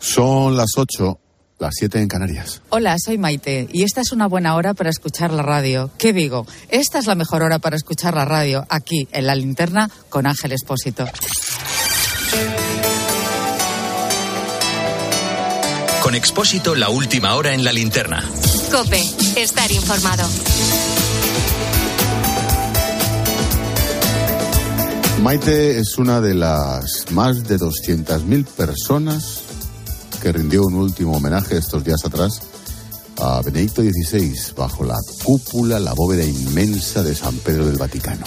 Son las 8, las 7 en Canarias. Hola, soy Maite y esta es una buena hora para escuchar la radio. ¿Qué digo? Esta es la mejor hora para escuchar la radio, aquí en La Linterna con Ángel Expósito. Con Expósito, la última hora en La Linterna. COPE, estar informado. Maite es una de las más de 200.000 personas que rindió un último homenaje estos días atrás a Benedicto XVI bajo la cúpula, la bóveda inmensa de San Pedro del Vaticano.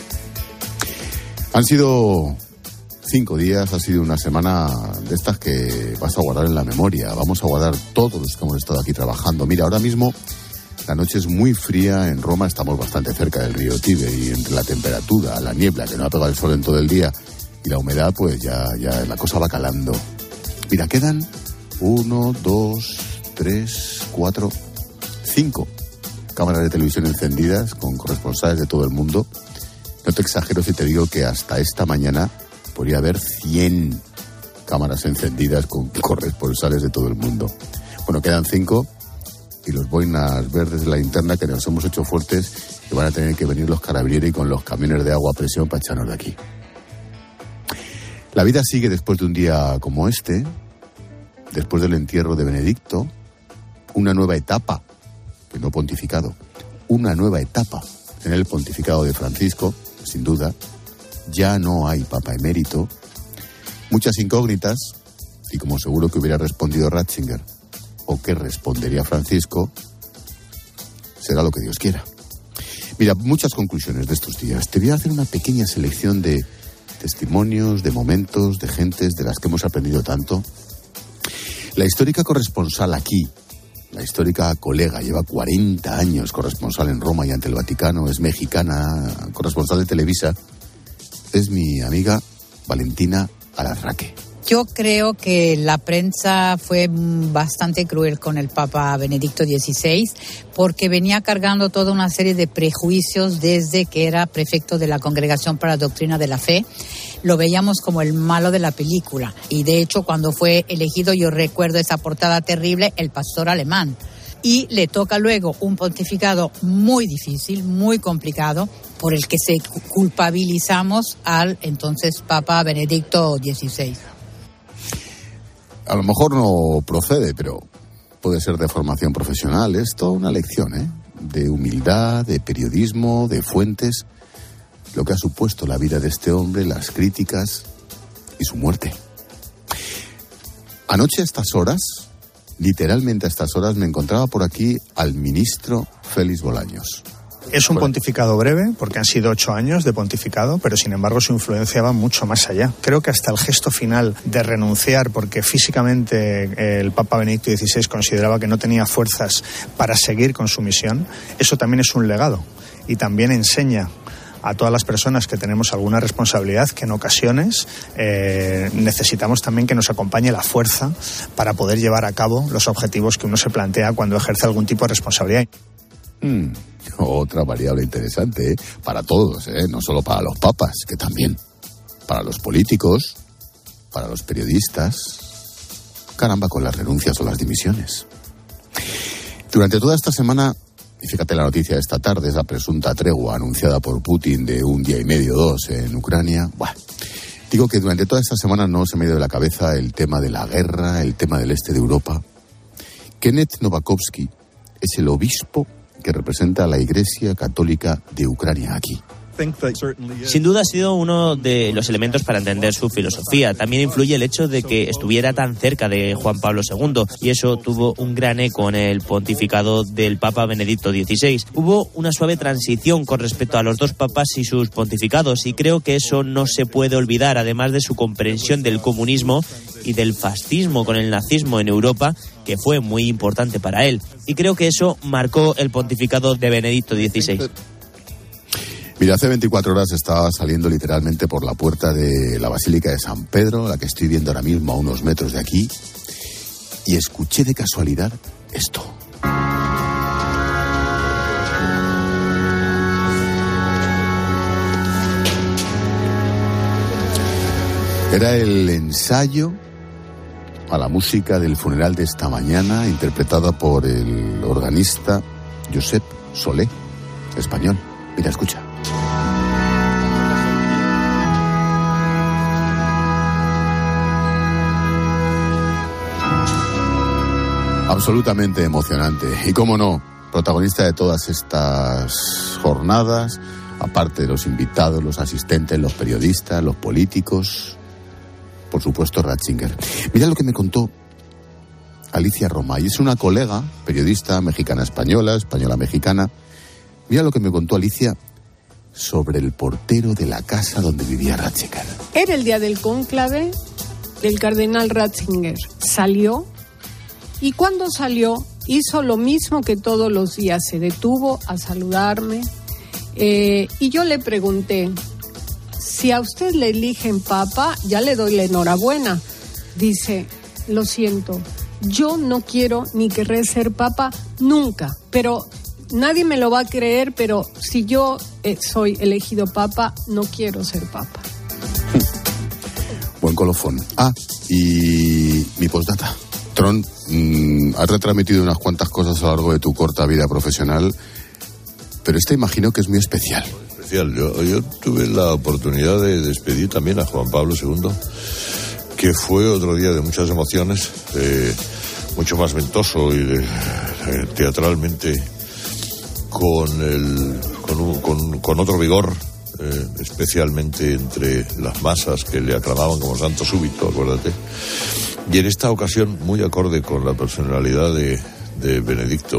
Han sido 5 días, ha sido una semana de estas que vas a guardar en la memoria. Vamos a guardar todos los que hemos estado aquí trabajando. Mira, ahora mismo la noche es muy fría en Roma, estamos bastante cerca del río Tíber y entre la temperatura, la niebla que no ha pegado el sol en todo el día y la humedad, pues ya la cosa va calando. Mira, quedan 1, 2, 3, 4, 5 cámaras de televisión encendidas con corresponsales de todo el mundo. No te exagero si te digo que hasta esta mañana podría haber 100 cámaras encendidas con corresponsales de todo el mundo. Bueno, quedan 5 y los boinas verdes de La Linterna que nos hemos hecho fuertes y van a tener que venir los carabinieri con los camiones de agua a presión para echarnos de aquí. La vida sigue después de un día como este, después del entierro de Benedicto, una nueva etapa, que no pontificado, una nueva etapa en el pontificado de Francisco, sin duda. Ya no hay Papa emérito, muchas incógnitas, y como seguro que hubiera respondido Ratzinger, o que respondería Francisco, será lo que Dios quiera. Mira, muchas conclusiones de estos días. Te voy a hacer una pequeña selección de testimonios, de momentos, de gentes de las que hemos aprendido tanto. La histórica corresponsal aquí, la histórica colega, lleva 40 años corresponsal en Roma y ante el Vaticano, es mexicana, corresponsal de Televisa, es mi amiga Valentina Alarraque. Yo creo que la prensa fue bastante cruel con el Papa Benedicto XVI porque venía cargando toda una serie de prejuicios desde que era prefecto de la Congregación para la Doctrina de la Fe. Lo veíamos como el malo de la película y de hecho cuando fue elegido yo recuerdo esa portada terrible, el pastor alemán. Y le toca luego un pontificado muy difícil, muy complicado, por el que se culpabilizamos al entonces Papa Benedicto XVI. A lo mejor no procede, pero puede ser de formación profesional. Es toda una lección, de humildad, de periodismo, de fuentes, lo que ha supuesto la vida de este hombre, las críticas y su muerte. Anoche a estas horas, literalmente a estas horas, me encontraba por aquí al ministro Félix Bolaños. Es un pontificado breve, porque han sido 8 años de pontificado, pero sin embargo su influencia va mucho más allá. Creo que hasta el gesto final de renunciar, porque físicamente el Papa Benedicto XVI consideraba que no tenía fuerzas para seguir con su misión, eso también es un legado y también enseña a todas las personas que tenemos alguna responsabilidad que en ocasiones necesitamos también que nos acompañe la fuerza para poder llevar a cabo los objetivos que uno se plantea cuando ejerce algún tipo de responsabilidad. Otra variable interesante, para todos, no solo para los papas, que también para los políticos, para los periodistas, caramba, con las renuncias o las dimisiones. Durante toda esta semana, y fíjate la noticia de esta tarde, esa presunta tregua anunciada por Putin de 1 día y medio, 2 en Ucrania, digo que durante toda esta semana no se me ha ido de la cabeza el tema de la guerra, el tema del este de Europa. Kenneth Novakovsky es el obispo que representa a la Iglesia Católica de Ucrania aquí. Sin duda ha sido uno de los elementos para entender su filosofía. También influye el hecho de que estuviera tan cerca de Juan Pablo II y eso tuvo un gran eco en el pontificado del Papa Benedicto XVI. Hubo una suave transición con respecto a los dos papas y sus pontificados y creo que eso no se puede olvidar, además de su comprensión del comunismo y del fascismo con el nazismo en Europa, que fue muy importante para él. Y creo que eso marcó el pontificado de Benedicto XVI. Mira, hace 24 horas estaba saliendo literalmente por la puerta de la Basílica de San Pedro, la que estoy viendo ahora mismo a unos metros de aquí, y escuché de casualidad esto. Era el ensayo a la música del funeral de esta mañana, interpretada por el organista Josep Solé, español. Mira, escucha. Absolutamente emocionante. Y cómo no, protagonista de todas estas jornadas, aparte de los invitados, los asistentes, los periodistas, los políticos, por supuesto Ratzinger. Mira lo que me contó Alicia Roma, y es una colega, periodista mexicana-española, española-mexicana. Mira lo que me contó Alicia sobre el portero de la casa donde vivía Ratzinger. Era el día del cónclave, el cardenal Ratzinger salió, y cuando salió hizo lo mismo que todos los días, se detuvo a saludarme, y yo le pregunté, si a usted le eligen papa, ya le doy la enhorabuena. Dice, lo siento, yo no quiero ni querré ser papa nunca, pero nadie me lo va a creer, pero si yo soy elegido papa, no quiero ser papa. Buen colofón. Y mi postdata. Tron, has retransmitido unas cuantas cosas a lo largo de tu corta vida profesional, pero esta imagino que es muy especial. Yo tuve la oportunidad de despedir también a Juan Pablo II, que fue otro día de muchas emociones, mucho más ventoso y teatralmente con otro vigor, especialmente entre las masas que le aclamaban como santo súbito, acuérdate. Y en esta ocasión, muy acorde con la personalidad de Benedicto,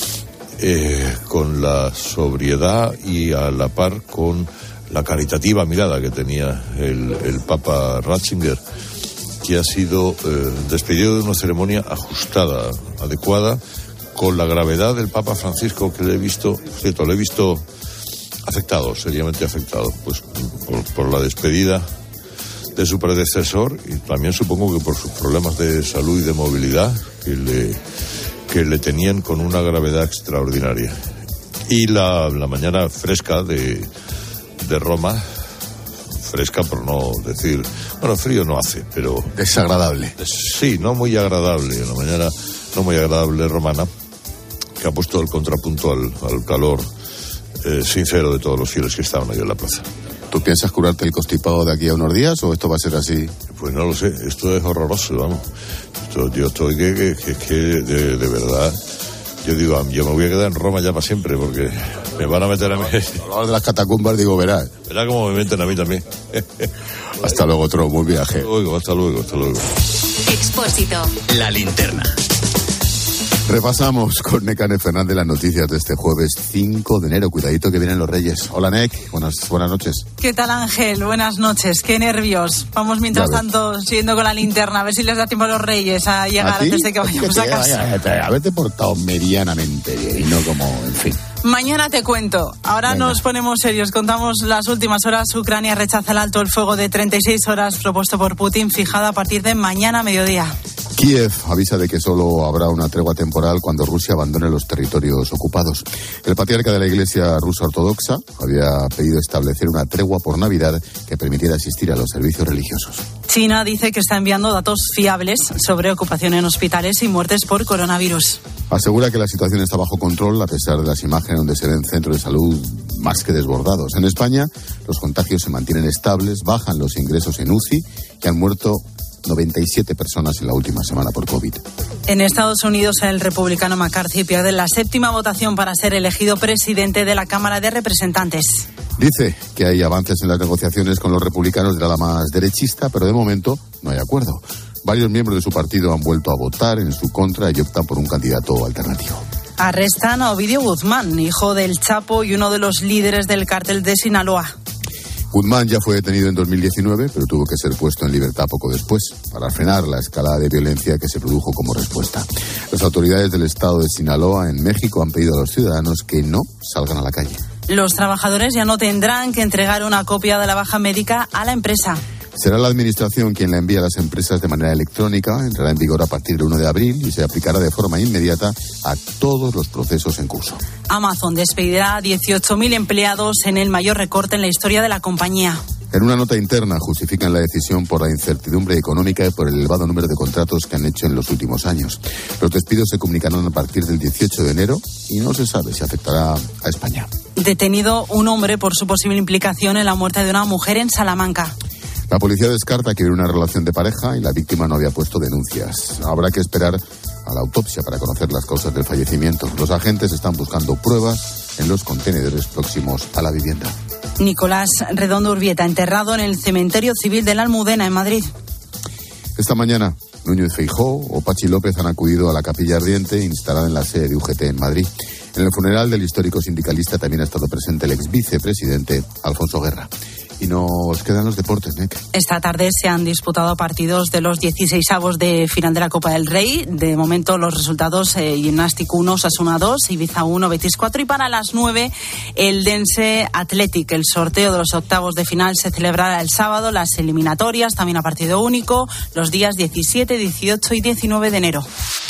con la sobriedad y a la par con la caritativa mirada que tenía el Papa Ratzinger, que ha sido despedido de una ceremonia ajustada, adecuada, con la gravedad del Papa Francisco, que le he visto afectado, seriamente afectado, pues por la despedida de su predecesor, y también supongo que por sus problemas de salud y de movilidad que le tenían con una gravedad extraordinaria. Y la mañana fresca de Roma, fresca por no decir, bueno, frío no hace, pero desagradable. Sí, no muy agradable, la mañana no muy agradable romana, que ha puesto el contrapunto al calor sincero de todos los fieles que estaban ahí en la plaza. ¿Tú piensas curarte el constipado de aquí a unos días o esto va a ser así? Pues no lo sé, esto es horroroso, vamos. Yo estoy que de verdad, yo digo, yo me voy a quedar en Roma ya para siempre, porque me van a meter a mí. Hablando de las catacumbas, digo, verás. Verás cómo me meten a mí también. Hasta luego, Tron, buen viaje. Hasta luego. Expósito. La linterna. Repasamos con Nekane Fernández las noticias de este jueves 5 de enero. Cuidadito que vienen los Reyes. Hola, Nek. Buenas noches. ¿Qué tal, Ángel? Buenas noches. Qué nervios. Vamos mientras tanto siguiendo con la linterna, a ver si les da tiempo a los Reyes a llegar antes de que vayamos a casa. Haberte portado medianamente bien y no como, en fin. Mañana te cuento. Ahora Venga. Nos ponemos serios. Contamos las últimas horas. Ucrania rechaza el alto el fuego de 36 horas propuesto por Putin, fijado a partir de mañana mediodía. Kiev avisa de que solo habrá una tregua temporal cuando Rusia abandone los territorios ocupados. El patriarca de la Iglesia rusa ortodoxa había pedido establecer una tregua por Navidad que permitiera asistir a los servicios religiosos. China dice que está enviando datos fiables sobre ocupación en hospitales y muertes por coronavirus. Asegura que la situación está bajo control a pesar de las imágenes donde se ven centros de salud más que desbordados. En España, los contagios se mantienen estables, bajan los ingresos en UCI y han muerto 97 personas en la última semana por COVID. En Estados Unidos, el republicano McCarthy pierde la 7ª votación para ser elegido presidente de la Cámara de Representantes. Dice que hay avances en las negociaciones con los republicanos de la más derechista, pero de momento no hay acuerdo. Varios miembros de su partido han vuelto a votar en su contra y optan por un candidato alternativo. Arrestan a Ovidio Guzmán, hijo del Chapo y uno de los líderes del cártel de Sinaloa. Guzmán ya fue detenido en 2019, pero tuvo que ser puesto en libertad poco después para frenar la escalada de violencia que se produjo como respuesta. Las autoridades del estado de Sinaloa, en México, han pedido a los ciudadanos que no salgan a la calle. Los trabajadores ya no tendrán que entregar una copia de la baja médica a la empresa. Será la administración quien la envía a las empresas de manera electrónica, entrará en vigor a partir del 1 de abril y se aplicará de forma inmediata a todos los procesos en curso. Amazon despedirá a 18.000 empleados en el mayor recorte en la historia de la compañía. En una nota interna justifican la decisión por la incertidumbre económica y por el elevado número de contratos que han hecho en los últimos años. Los despidos se comunicarán a partir del 18 de enero y no se sabe si afectará a España. Detenido un hombre por su posible implicación en la muerte de una mujer en Salamanca. La policía descarta que hubiera una relación de pareja y la víctima no había puesto denuncias. Habrá que esperar a la autopsia para conocer las causas del fallecimiento. Los agentes están buscando pruebas en los contenedores próximos a la vivienda. Nicolás Redondo Urbieta, enterrado en el cementerio civil de la Almudena, en Madrid. Esta mañana, Núñez Feijóo o Pachi López han acudido a la capilla ardiente instalada en la sede de UGT en Madrid. En el funeral del histórico sindicalista también ha estado presente el ex vicepresidente Alfonso Guerra. Y nos quedan los deportes, Nek. Esta tarde se han disputado partidos de los 16avos de final de la Copa del Rey. De momento los resultados: Gimnástico 1, Osasuna 2, Ibiza 1, Betis 4. Y para las 9, el Dense Athletic. El sorteo de los octavos de final se celebrará el sábado. Las eliminatorias también a partido único los días 17, 18 y 19 de enero.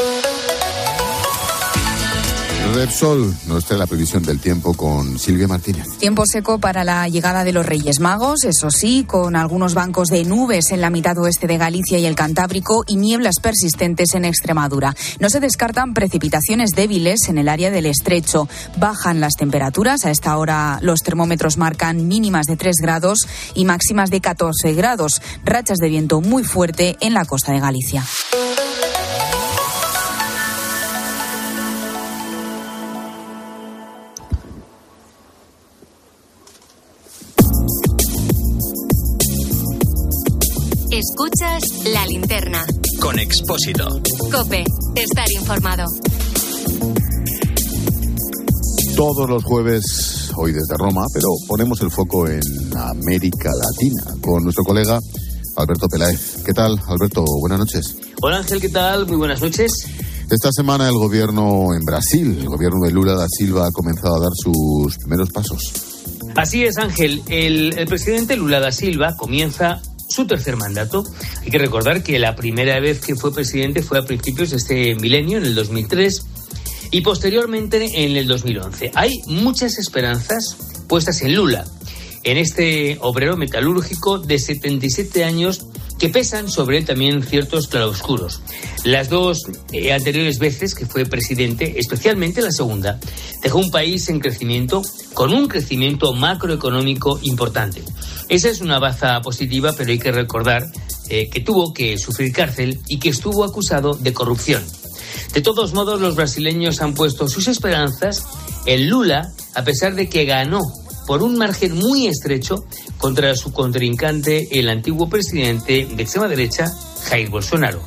Repsol nos trae la previsión del tiempo con Silvia Martínez. Tiempo seco para la llegada de los Reyes Magos, eso sí, con algunos bancos de nubes en la mitad oeste de Galicia y el Cantábrico y nieblas persistentes en Extremadura. No se descartan precipitaciones débiles en el área del Estrecho. Bajan las temperaturas. A esta hora los termómetros marcan mínimas de 3 grados y máximas de 14 grados. Rachas de viento muy fuerte en la costa de Galicia. Escuchas La Linterna. Con Expósito. COPE. Estar informado. Todos los jueves, hoy desde Roma, pero ponemos el foco en América Latina con nuestro colega Alberto Peláez. ¿Qué tal, Alberto? Buenas noches. Hola, Ángel, ¿qué tal? Muy buenas noches. Esta semana el gobierno en Brasil, el gobierno de Lula da Silva, ha comenzado a dar sus primeros pasos. Así es, Ángel. El presidente Lula da Silva comienza su tercer mandato. Hay que recordar que la primera vez que fue presidente fue a principios de este milenio, en el 2003, y posteriormente en el 2011. Hay muchas esperanzas puestas en Lula, en este obrero metalúrgico de 77 años que pesan sobre él también ciertos claroscuros. Las dos anteriores veces que fue presidente, especialmente la segunda, dejó un país en crecimiento, con un crecimiento macroeconómico importante. Esa es una baza positiva, pero hay que recordar que tuvo que sufrir cárcel y que estuvo acusado de corrupción. De todos modos, los brasileños han puesto sus esperanzas en Lula, a pesar de que ganó por un margen muy estrecho contra su contrincante, el antiguo presidente de extrema derecha, Jair Bolsonaro.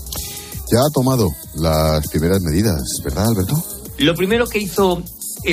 Ya ha tomado las primeras medidas, ¿verdad, Alberto? Lo primero que hizo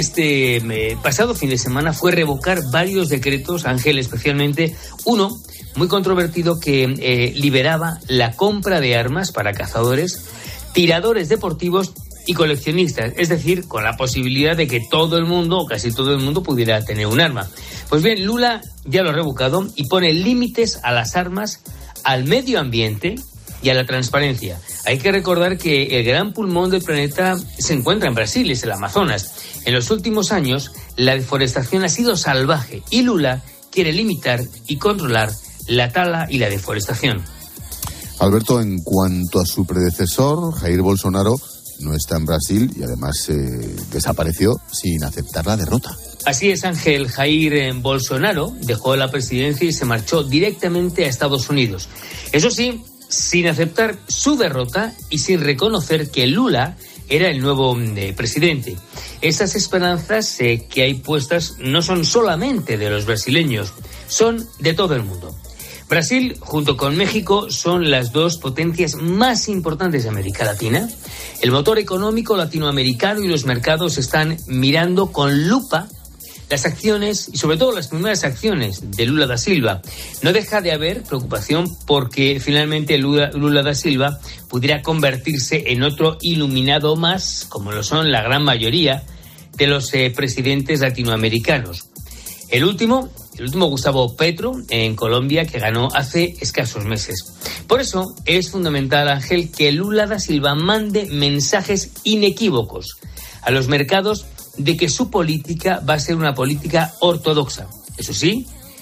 este pasado fin de semana fue revocar varios decretos, Ángel, especialmente uno muy controvertido que liberaba la compra de armas para cazadores, tiradores deportivos y coleccionistas, es decir, con la posibilidad de que todo el mundo, o casi todo el mundo, pudiera tener un arma. Pues bien, Lula ya lo ha revocado y pone límites a las armas, al medio ambiente y a la transparencia. Hay que recordar que el gran pulmón del planeta se encuentra en Brasil, es el Amazonas. En los últimos años, la deforestación ha sido salvaje y Lula quiere limitar y controlar la tala y la deforestación. Alberto, en cuanto a su predecesor, Jair Bolsonaro, no está en Brasil y además desapareció sin aceptar la derrota. Así es, Ángel. Jair Bolsonaro dejó la presidencia y se marchó directamente a Estados Unidos. Eso sí, sin aceptar su derrota y sin reconocer que Lula era el nuevo presidente. Esas esperanzas que hay puestas no son solamente de los brasileños, son de todo el mundo. Brasil, junto con México, son las dos potencias más importantes de América Latina. El motor económico latinoamericano y los mercados están mirando con lupa las acciones y sobre todo las primeras acciones de Lula da Silva. No deja de haber preocupación porque finalmente Lula da Silva pudiera convertirse en otro iluminado más, como lo son la gran mayoría de los presidentes latinoamericanos. El último Gustavo Petro, en Colombia, que ganó hace escasos meses. Por eso es fundamental, Ángel, que Lula da Silva mande mensajes inequívocos a los mercados de que su política va a ser una política ortodoxa. Eso sí,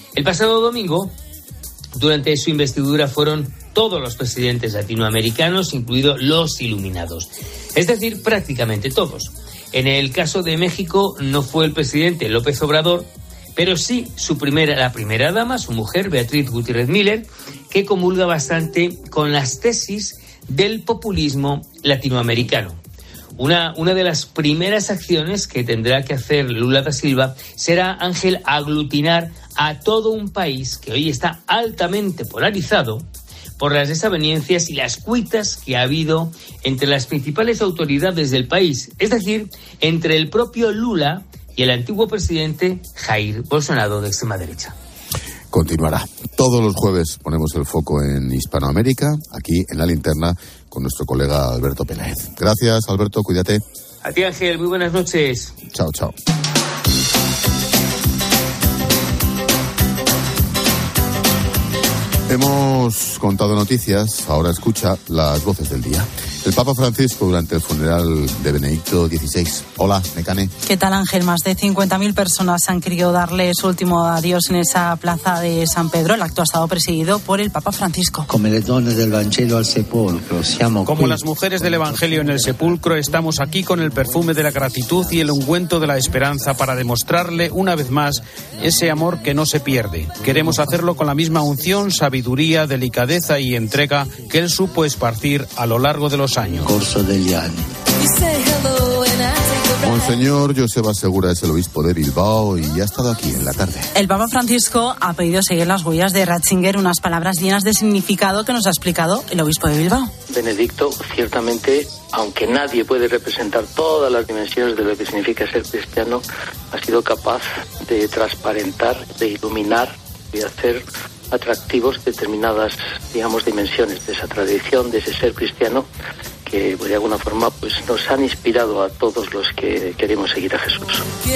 El pasado domingo, durante su investidura, fueron todos los presidentes latinoamericanos, incluidos los iluminados. Es decir, prácticamente todos. En el caso de México no fue el presidente López Obrador, pero sí la primera dama, su mujer, Beatriz Gutiérrez Müller, que comulga bastante con las tesis del populismo latinoamericano. Una de las primeras acciones que tendrá que hacer Lula da Silva será, Ángel, aglutinar a todo un país que hoy está altamente polarizado por las desavenencias y las cuitas que ha habido entre las principales autoridades del país, es decir, entre el propio Lula y el antiguo presidente Jair Bolsonaro de extrema derecha. Continuará. Todos los jueves ponemos el foco en Hispanoamérica, aquí en La Linterna, con nuestro colega Alberto Peláez. Gracias, Alberto, cuídate. A ti, Ángel, muy buenas noches. Chao, chao. Hemos contado noticias, ahora escucha las voces del día. El Papa Francisco durante el funeral de Benedicto XVI. Hola, Necane. ¿Qué tal, Ángel? Más de 50.000 personas han querido darle su último adiós en esa plaza de San Pedro. El acto ha estado presidido por el Papa Francisco. Como las mujeres del Evangelio en el sepulcro, estamos aquí con el perfume de la gratitud y el ungüento de la esperanza para demostrarle una vez más ese amor que no se pierde. Queremos hacerlo con la misma unción, sabiduría, delicadeza y entrega que él supo esparcir a lo largo de los años. Monseñor Joseba Segura es el obispo de Bilbao y ya ha estado aquí en la tarde. El Papa Francisco ha pedido seguir las huellas de Ratzinger, unas palabras llenas de significado que nos ha explicado el obispo de Bilbao. Benedicto, ciertamente, aunque nadie puede representar todas las dimensiones de lo que significa ser cristiano, ha sido capaz de transparentar, de iluminar, de hacer atractivos determinadas, digamos, dimensiones de esa tradición, de ese ser cristiano, que de alguna forma pues nos han inspirado a todos los que queremos seguir a Jesús.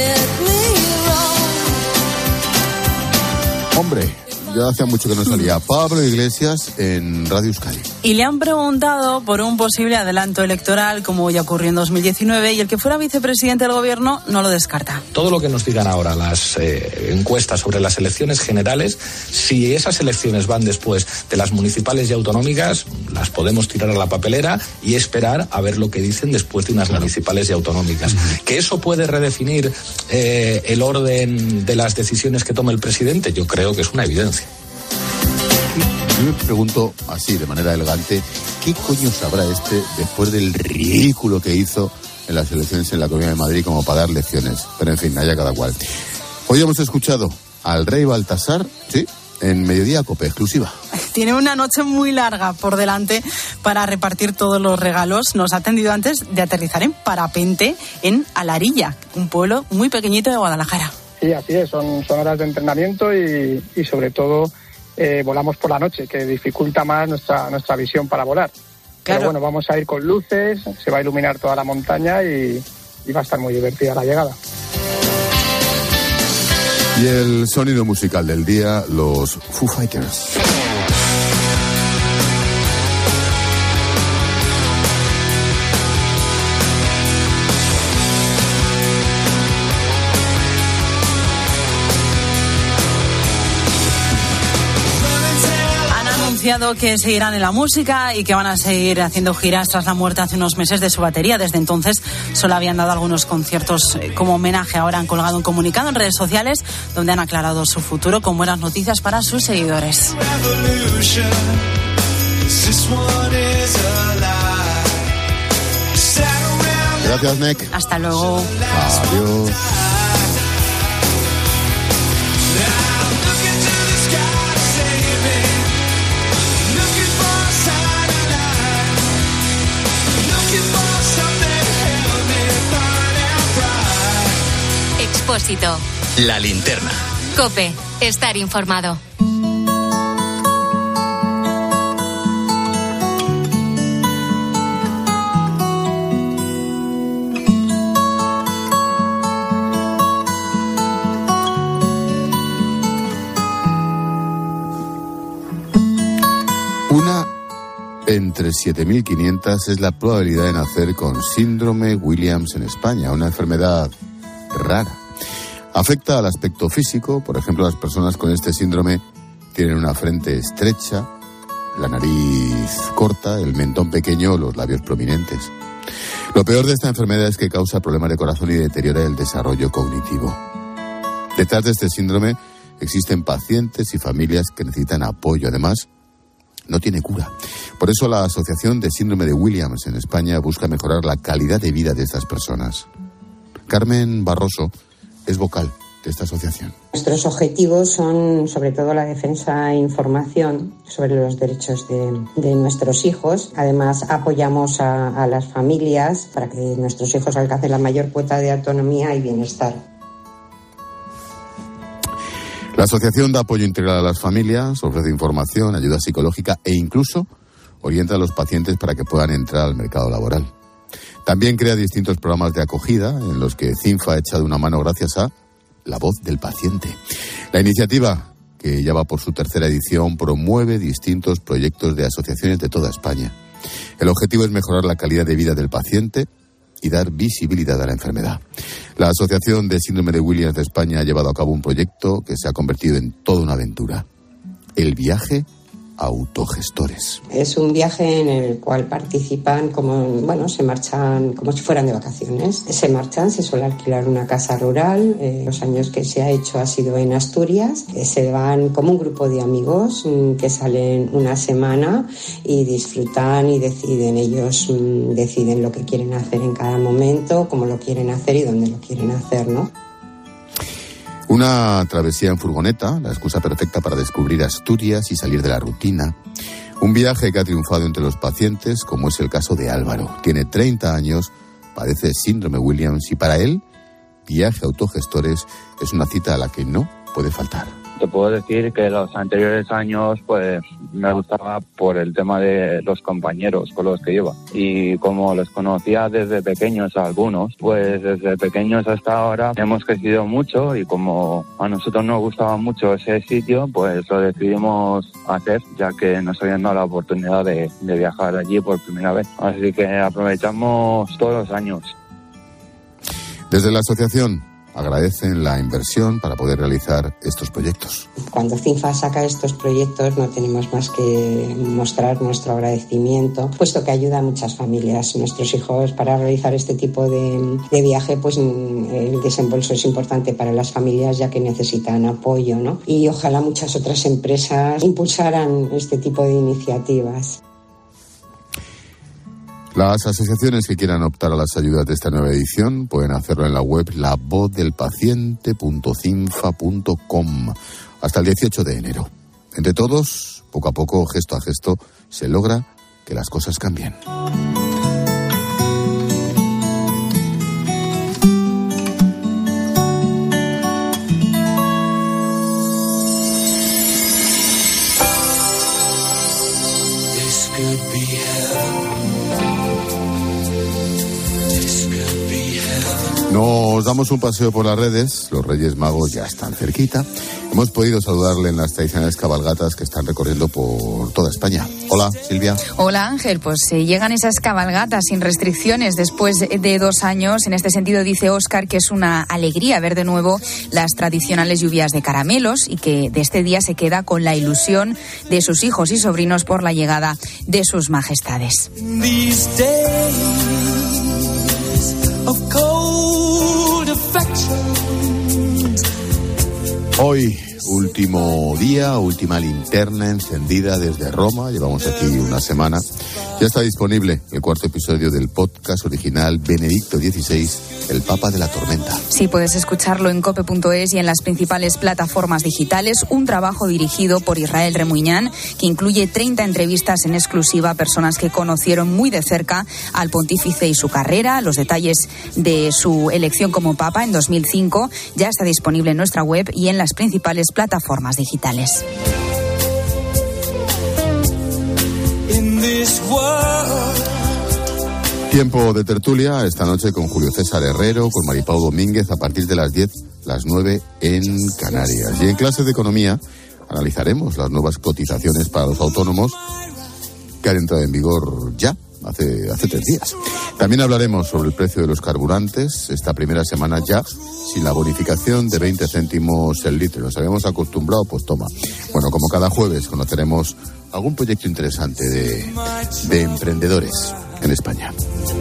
Hombre, ya hacía mucho que no salía Pablo Iglesias en Radio Euskadi. Y le han preguntado por un posible adelanto electoral, como ya ocurrió en 2019, y el que fuera vicepresidente del gobierno no lo descarta. Todo lo que nos digan ahora las encuestas sobre las elecciones generales, si esas elecciones van después de las municipales y autonómicas, las podemos tirar a la papelera y esperar a ver lo que dicen después de unas municipales y autonómicas. Que eso puede redefinir el orden de las decisiones que tome el presidente, yo creo que es una evidencia. Yo me pregunto así, de manera elegante, ¿qué coño sabrá después del ridículo que hizo en las elecciones en la Comunidad de Madrid como para dar lecciones? Pero en fin, allá cada cual. Hoy hemos escuchado al rey Baltasar, sí, en Mediodía Cope, exclusiva. Tiene una noche muy larga por delante para repartir todos los regalos. Nos ha atendido antes de aterrizar en parapente en Alarilla, un pueblo muy pequeñito de Guadalajara. Sí, así es, son horas de entrenamiento y sobre todo volamos por la noche, que dificulta más nuestra visión para volar. Claro. Pero bueno, vamos a ir con luces, se va a iluminar toda la montaña y va a estar muy divertida la llegada. Y el sonido musical del día, los Foo Fighters. Que seguirán en la música y que van a seguir haciendo giras tras la muerte hace unos meses de su batería. Desde entonces solo habían dado algunos conciertos como homenaje. Ahora han colgado un comunicado en redes sociales donde han aclarado su futuro con buenas noticias para sus seguidores. Gracias, Nick. Hasta luego. Adiós. Expósito. La Linterna. COPE. Estar informado. Una entre 7.500 es la probabilidad de nacer con síndrome Williams en España, una enfermedad rara. Afecta al aspecto físico. Por ejemplo, las personas con este síndrome tienen una frente estrecha, la nariz corta, el mentón pequeño o los labios prominentes. Lo peor de esta enfermedad es que causa problemas de corazón y deteriora el desarrollo cognitivo. Detrás de este síndrome existen pacientes y familias que necesitan apoyo. Además, no tiene cura. Por eso la Asociación de Síndrome de Williams en España busca mejorar la calidad de vida de estas personas. Carmen Barroso es vocal de esta asociación. Nuestros objetivos son sobre todo la defensa e información sobre los derechos de nuestros hijos. Además, apoyamos a las familias para que nuestros hijos alcancen la mayor cuota de autonomía y bienestar. La Asociación da apoyo integral a las familias, ofrece información, ayuda psicológica e incluso orienta a los pacientes para que puedan entrar al mercado laboral. También crea distintos programas de acogida en los que CINFA ha echado una mano gracias a La Voz del Paciente. La iniciativa, que ya va por su tercera edición, promueve distintos proyectos de asociaciones de toda España. El objetivo es mejorar la calidad de vida del paciente y dar visibilidad a la enfermedad. La Asociación de Síndrome de Williams de España ha llevado a cabo un proyecto que se ha convertido en toda una aventura. El viaje autogestores. Es un viaje en el cual participan se marchan como si fueran de vacaciones. Se marchan, se suele alquilar una casa rural. Los años que se ha hecho ha sido en Asturias. Se van como un grupo de amigos que salen una semana y disfrutan y deciden. Ellos deciden lo que quieren hacer en cada momento, cómo lo quieren hacer y dónde lo quieren hacer, ¿no? Una travesía en furgoneta, la excusa perfecta para descubrir Asturias y salir de la rutina. Un viaje que ha triunfado entre los pacientes, como es el caso de Álvaro. Tiene 30 años, padece síndrome Williams y para él, viaje autogestores es una cita a la que no puede faltar. Te puedo decir que los anteriores años pues me gustaba por el tema de los compañeros con los que iba. Y como los conocía desde pequeños a algunos, pues desde pequeños hasta ahora hemos crecido mucho y como a nosotros nos gustaba mucho ese sitio, pues lo decidimos hacer ya que nos habían dado la oportunidad de viajar allí por primera vez. Así que aprovechamos todos los años. Desde la asociación agradecen la inversión para poder realizar estos proyectos. Cuando CINFA saca estos proyectos no tenemos más que mostrar nuestro agradecimiento, puesto que ayuda a muchas familias. Nuestros hijos, para realizar este tipo de viaje, pues el desembolso es importante para las familias ya que necesitan apoyo, ¿no? Y ojalá muchas otras empresas impulsaran este tipo de iniciativas. Las asociaciones que quieran optar a las ayudas de esta nueva edición pueden hacerlo en la web lavozdelpaciente.cinfa.com hasta el 18 de enero. Entre todos, poco a poco, gesto a gesto, se logra que las cosas cambien. Nos damos un paseo por las redes, los Reyes Magos ya están cerquita. Hemos podido saludarle en las tradicionales cabalgatas que están recorriendo por toda España. Hola, Silvia. Hola, Ángel. Pues llegan esas cabalgatas sin restricciones después de 2 años. En este sentido dice Óscar que es una alegría ver de nuevo las tradicionales lluvias de caramelos y que de este día se queda con la ilusión de sus hijos y sobrinos por la llegada de sus majestades. Hoy, último día, última linterna encendida desde Roma. Llevamos aquí una semana. Ya está disponible el 4º episodio del podcast original Benedicto XVI, el Papa de la Tormenta. Sí, puedes escucharlo en cope.es y en las principales plataformas digitales. Un trabajo dirigido por Israel Remuñán que incluye 30 entrevistas en exclusiva a personas que conocieron muy de cerca al pontífice y su carrera. Los detalles de su elección como Papa en 2005 ya está disponible en nuestra web y en las principales plataformas digitales. Tiempo de tertulia esta noche con Julio César Herrero, con Maripau Domínguez a partir de las 10, las 9 en Canarias. Y en clase de economía analizaremos las nuevas cotizaciones para los autónomos que han entrado en vigor ya hace 3 días. También hablaremos sobre el precio de los carburantes esta primera semana ya, sin la bonificación de 20 céntimos el litro. Nos habíamos acostumbrado, pues toma. Bueno, como cada jueves conoceremos algún proyecto interesante de emprendedores en España.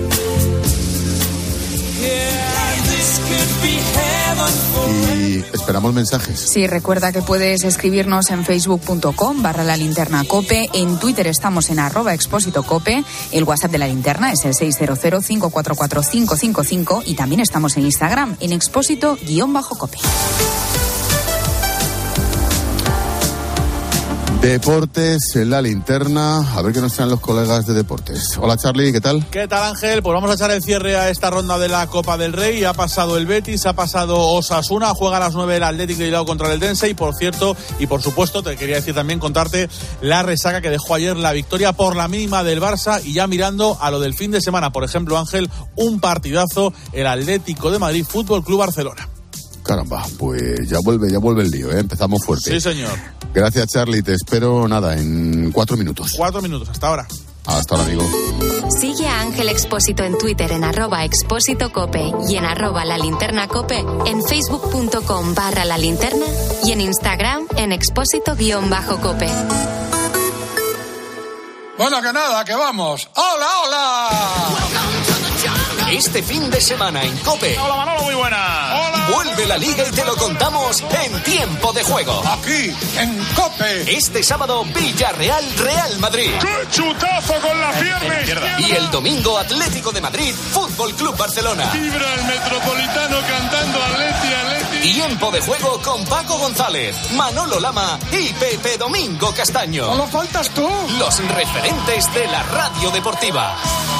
Y esperamos mensajes. Sí, recuerda que puedes escribirnos en facebook.com/lalinternacope. En Twitter estamos en @expósitocope. El WhatsApp de La Linterna es el 600-544-555. Y también estamos en Instagram en expósito_cope. Deportes en La Linterna. A ver qué nos traen los colegas de deportes. Hola, Charlie, ¿qué tal? ¿Qué tal, Ángel? Pues vamos a echar el cierre a esta ronda de la Copa del Rey. Ha pasado el Betis, ha pasado Osasuna, juega a las 9 el Athletic de Bilbao contra el Eldense. Y por cierto, y por supuesto, te quería decir también, contarte la resaca que dejó ayer la victoria por la mínima del Barça. Y ya mirando a lo del fin de semana, por ejemplo, Ángel, un partidazo, el Atlético de Madrid, Fútbol Club Barcelona. Caramba, pues ya vuelve el lío, ¿eh? Empezamos fuerte. Sí, señor. Gracias, Charlie. Te espero, en 4 minutos. 4 minutos, hasta ahora. Hasta ahora, amigo. Sigue a Ángel Expósito en Twitter en @expósitocope y en @lalinternacope, en facebook.com/lalinterna y en Instagram en expósito_cope. Bueno, que nada, que vamos. ¡Hola, hola! Este fin de semana en COPE. Hola, Manolo, muy buena. Hola. Vuelve la Liga y te lo contamos en tiempo de juego. Aquí, en COPE. Este sábado, Villarreal, Real Madrid. ¡Qué chutazo con la pierna! Y el domingo, Atlético de Madrid, Fútbol Club Barcelona. Vibra el Metropolitano cantando Atleti, Atleti. Tiempo de juego con Paco González, Manolo Lama y Pepe Domingo Castaño. ¡Solo faltas tú! Los referentes de la radio deportiva.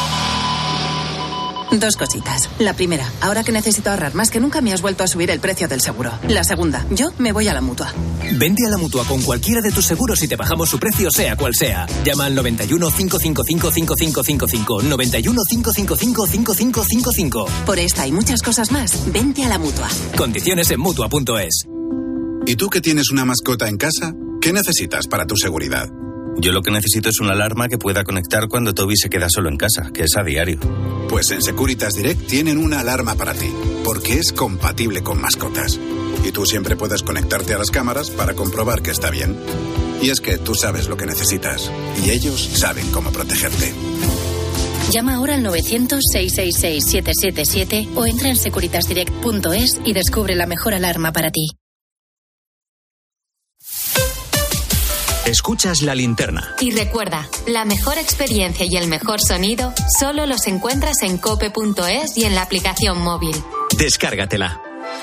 2 cositas. La primera, ahora que necesito ahorrar más que nunca me has vuelto a subir el precio del seguro. La segunda, yo me voy a la Mutua. Vente a la Mutua con cualquiera de tus seguros y te bajamos su precio sea cual sea. Llama al 91 555 5555. 91 555 5555. Por esta y muchas cosas más, vente a la Mutua. Condiciones en Mutua.es. ¿Y tú que tienes una mascota en casa? ¿Qué necesitas para tu seguridad? Yo lo que necesito es una alarma que pueda conectar cuando Toby se queda solo en casa, que es a diario. Pues en Securitas Direct tienen una alarma para ti, porque es compatible con mascotas. Y tú siempre puedes conectarte a las cámaras para comprobar que está bien. Y es que tú sabes lo que necesitas, y ellos saben cómo protegerte. Llama ahora al 900-666-777 o entra en securitasdirect.es y descubre la mejor alarma para ti. Escuchas La Linterna. Y recuerda, la mejor experiencia y el mejor sonido solo los encuentras en cope.es y en la aplicación móvil. Descárgatela.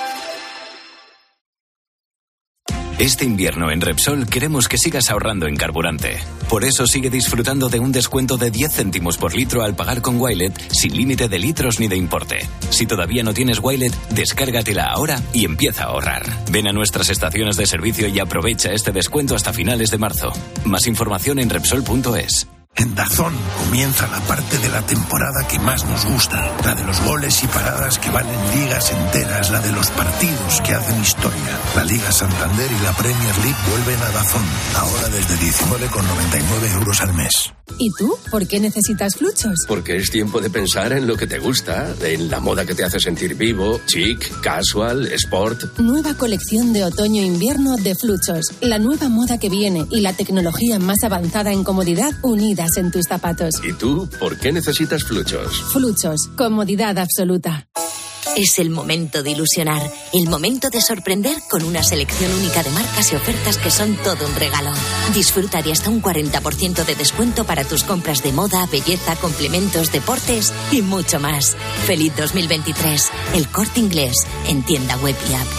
Este invierno en Repsol queremos que sigas ahorrando en carburante. Por eso sigue disfrutando de un descuento de 10 céntimos por litro al pagar con Wilet sin límite de litros ni de importe. Si todavía no tienes Wilet, descárgatela ahora y empieza a ahorrar. Ven a nuestras estaciones de servicio y aprovecha este descuento hasta finales de marzo. Más información en Repsol.es. En DAZN comienza la parte de la temporada que más nos gusta, la de los goles y paradas que valen ligas enteras, la de los partidos que hacen historia. La Liga Santander y la Premier League vuelven a DAZN, ahora desde 19,99 € al mes. ¿Y tú? ¿Por qué necesitas Fluchos? Porque es tiempo de pensar en lo que te gusta, en la moda que te hace sentir vivo, chic, casual, sport. Nueva colección de otoño-invierno de Fluchos. La nueva moda que viene y la tecnología más avanzada en comodidad unidas en tus zapatos. ¿Y tú? ¿Por qué necesitas Fluchos? Fluchos. Comodidad absoluta. Es el momento de ilusionar, el momento de sorprender con una selección única de marcas y ofertas que son todo un regalo. Disfruta de hasta un 40% de descuento para tus compras de moda, belleza, complementos, deportes y mucho más. Feliz 2023. El Corte Inglés, en tienda web y app.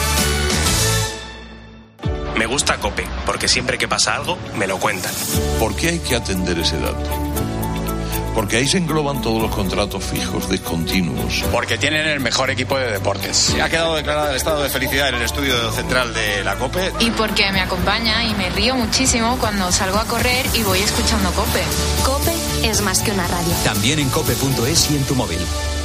Me gusta COPE, porque siempre que pasa algo, me lo cuentan. ¿Por qué hay que atender ese dato? Porque ahí se engloban todos los contratos fijos, discontinuos. Porque tienen el mejor equipo de deportes. Ha quedado declarado el estado de felicidad en el estudio central de la COPE. Y porque me acompaña y me río muchísimo cuando salgo a correr y voy escuchando COPE. COPE es más que una radio. También en cope.es y en tu móvil.